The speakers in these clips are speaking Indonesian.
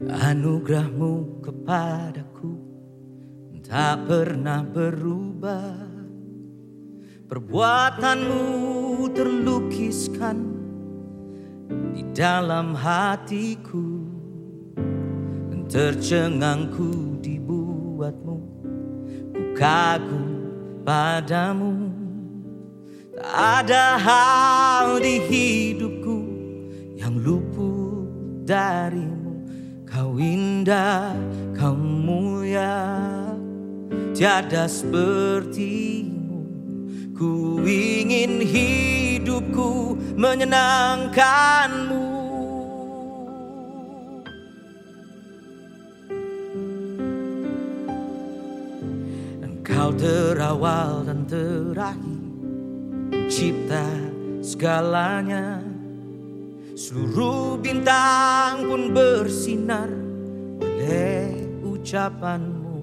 Anugerahmu kepadaku tak pernah berubah. Perbuatanmu terlukiskan di dalam hatiku. Tercengangku dibuatmu, ku kagum padamu. Tak ada hal di hidupku yang luput darimu. Kau indah, kau mulia, tiada sepertimu. Ku ingin hidupku menyenangkanmu. Engkau terawal dan terakhir, cipta segalanya. Seluruh bintang pun bersinar oleh ucapanmu.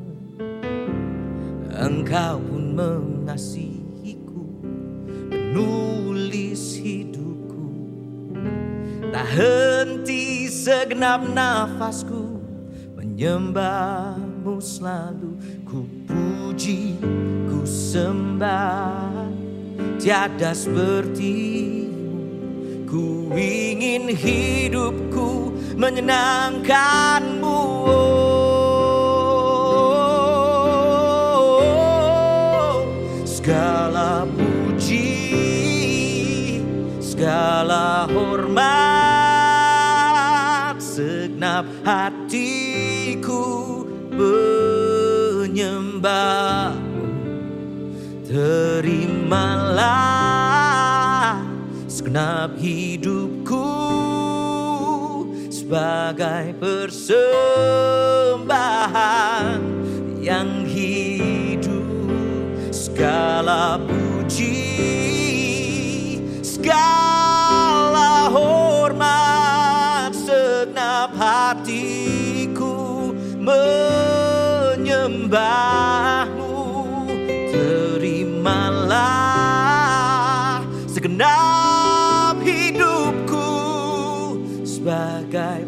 Engkau pun mengasihiku, penulis hidupku. Tak henti segenap nafasku menyembahmu selalu. Ku puji, ku sembah, tiada sepertimu. Ku ingin hidupku menyenangkanmu. Segala puji, segala hormat, segenap hatiku menyembahmu. Terimalah segenap hidupku sebagai persembahan yang hidup. Segala puji, segala hormat, segenap hatiku menyembahmu. Terimalah segenap hidupku sebagai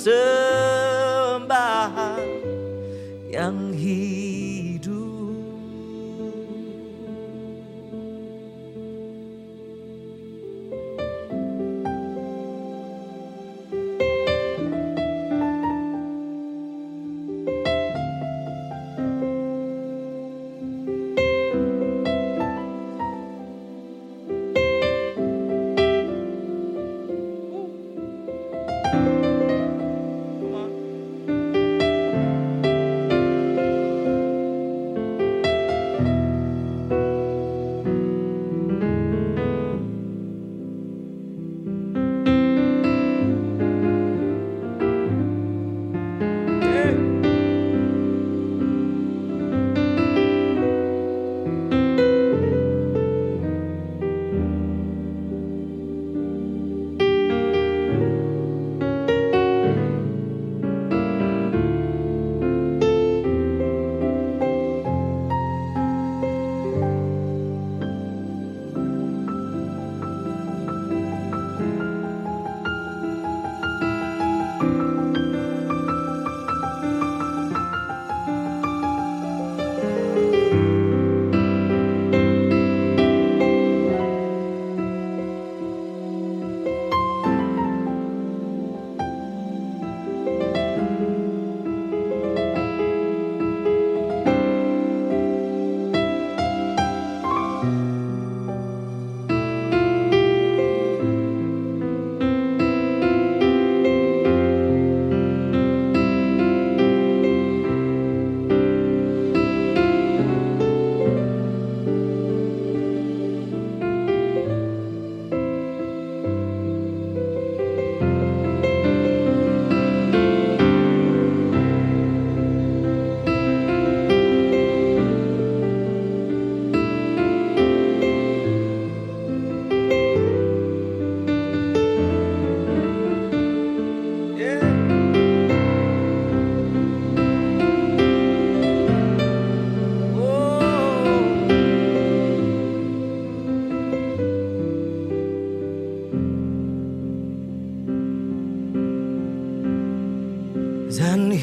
persembahan yang hidup.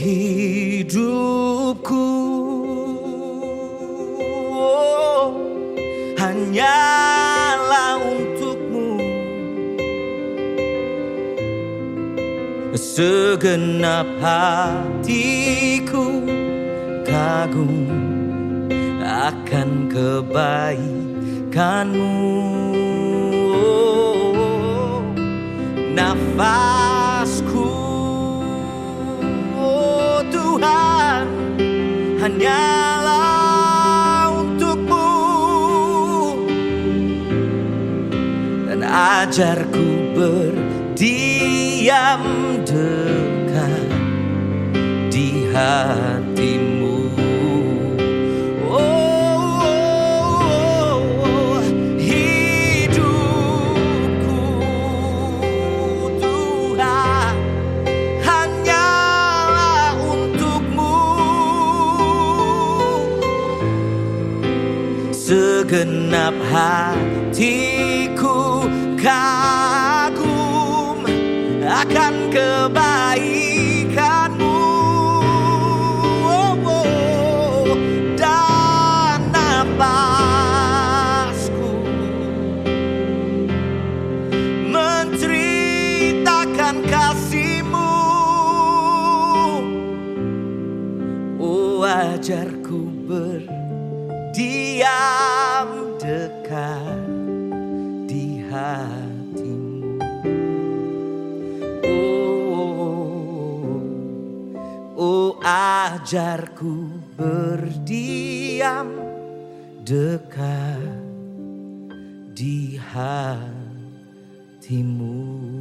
hidupku hanyalah untukmu. Segenap hatiku kagum akan kebaikanmu. Nafasku, oh Tuhan, hanyalah untukmu. Dan ajarku berdiam dekat di hatimu. Hidupku Tuhan hanyalah untukmu. Segenap hatiku kagum akan kebaikanmu. Dan napasku menceritakan kasih-Mu. Oh, ajarku berdiam dekat di hatimu. Oh, ajarku berdiam dekat di hatimu.